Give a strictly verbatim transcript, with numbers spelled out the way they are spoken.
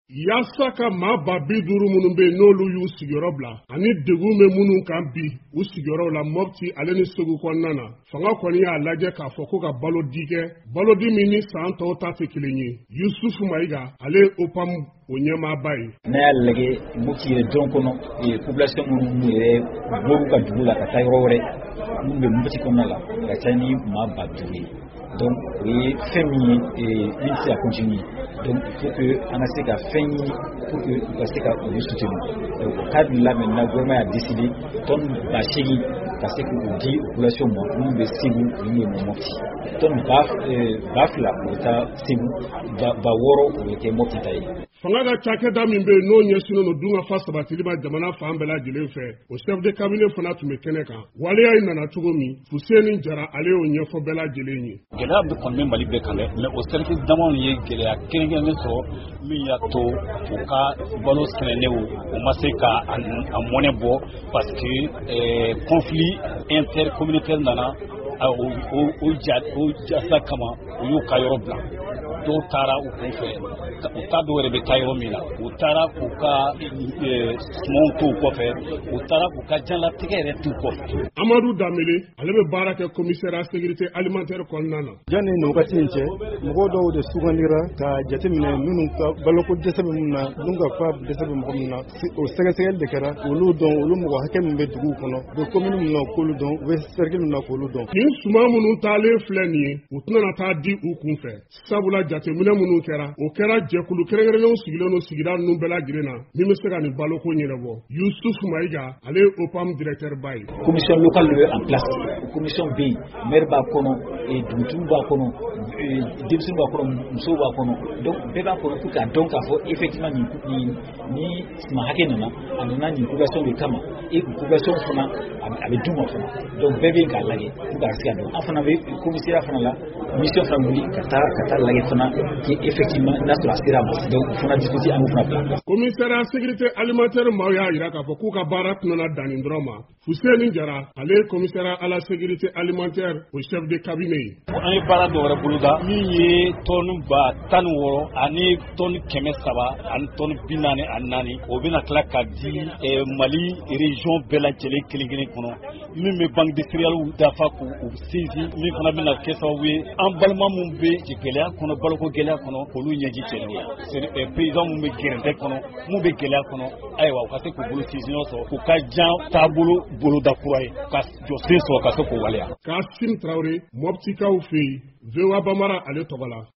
Yaasa ka maa ba bi duuru minnu bɛ n'olu y'u sigiyɔrɔ bila ani degun bɛ minnu kan bi u sigiyɔrɔ la Mopti ale ni Segu kɔnɔna na fanga kɔni y'a lajɛ k'a fɔ ko ka balo di kɛ balodi min ni san tɔw ta tɛ kelen ye Yusufu Mayiga ale O P A M o ɲɛmaaba ye. N'a y'a lajɛ Mopti yɛrɛ dɔrɔn kɔnɔ population minnu yɛrɛ bɔr'u ka dugu la ka taa yɔrɔ wɛrɛ minnu bɛ Mopti kɔnɔna la ka ca ni maa ba duuru ye. Donc o ye fɛn min ye min tɛ se ka continuer. Donc il faut que an ka se ka fɛn ɲini pour que u ka se ka olu soutenir. Donc au cadre de là maintenant gouvernement a décidé tonne ba seegin ka se k'u di population ma minnu bɛ Segu ni Mopti. Tonne ba ba fila o bɛ taa Segu ba wɔɔrɔ o bɛ kɛ Mopti ta ye. Fanga ka cakɛda min bɛ yen n'o ɲɛsinnen don dunkafa sabatili ma jamana fan bɛɛ lajɛlen fɛ o chef de cabinet fana tun bɛ kɛnɛ kan waleya in nana cogo min Fuseni Jara ale y'o ɲɛfɔ bɛɛ lajɛlen ye. Gɛlɛya bɛ kɔni bɛ Mali bɛɛ kan dɛ mais o service damaw ye gɛlɛya kɛrɛnkɛrɛnnen sɔrɔ min y'a to u ka balo sɛnɛnenw u ma se ka a mɔnɛ bɔ parce que conflit intercommunautaire nana o jasa kama u y'u ka yɔrɔ bila. Dɔw taara u kun fɛ u t'a dɔw yɛrɛ bɛ taa yɔrɔ min na u taara k'u ka sumanw t'u kɔfɛ u taara k'u ka diɲɛlatigɛ yɛrɛ t'u kɔfɛ. Amadu Danbele ale bɛ baara kɛ commissariat sécurité alimentaire kɔnɔna na. Yanni nin wagati in cɛ mɔgɔw dɔw de sugandira ka jateminɛ minnu ka baloko dɛsɛ bɛ minnu na minnu ka fa dɛsɛ bɛ mɔgɔ minnu na o sɛgɛsɛgɛli de kɛra olu dɔn olu mɔgɔ hakɛ min bɛ duguw kɔnɔ u bɛ commune min na k'olu dɔn u bɛ cercle min na k'olu dɔn. Nin suman minnu taalen filɛ nin ye u tɛna taa di u kun fɛ sabula jateminɛ minnu kɛra o kɛra jɛkulu kɛrɛnkɛrɛnnenw sigilen don sigida ninnu bɛɛ lajɛlen na min bɛ se ka nin baloko ɲɛnabɔ. Yusufu Mayiga ale ye O P A M directeur ba ye. Commission locale bɛ en place commission bɛ yen maire b'a kɔnɔ dugutigiw b'a kɔnɔ denmisɛnninw b'a kɔnɔ musow b'a kɔnɔ donc bɛɛ b'a kɔnɔ pour k'a dɔn k'a fɔ effectivement nin nin ni suma hakɛ nana a nana nin population de kama et population fana a bɛ d'u ma fana donc bɛɛ bɛ k'a lajɛ pour k'a se ka dɔn an fana bɛ commissariat fana la mission fana wuli ka taa ka taa lajɛ fana qui effectivement n'a sɔrɔ a sera ma donc fana discuter an fana bila. Commissariat sécurité alimentaire maaw y'a jira k'a fɔ k'u ka baara tɛna dan nin dɔrɔn ma. Fuseni Jara ale ye commissariat à la sécurité alimentaire au chef de cabinet ye. An ye baara dɔ wɛrɛ boloda min ye tɔnni ba tan ni wɔɔrɔ ani tɔnni kɛmɛ saba ani tɔnni bi naani ani naani o bɛna tila ka di Mali région bɛɛ lajɛlen kelen kelen kɔnɔ min bɛ banque de céréales dafa k'u sinsin min fana bɛna kɛ sababu ye an balima minnu bɛ gɛlɛya kɔnɔ baloko gɛlɛya kɔnɔ k'olu ɲɛji cɛ n'o ye président minnu bɛ gɛrɛntɛ kɔnɔ minnu bɛ gɛlɛya kɔnɔ ayiwa u ka se k'u bolo sinsin sɔrɔ k'u ka jan taabolo boloda kura ye ka jɔ sen sɔrɔ ka se k'o waleya. Kasim Traoré Moptikaw fɛ yen V O A Bamara ale tɔgɔ la.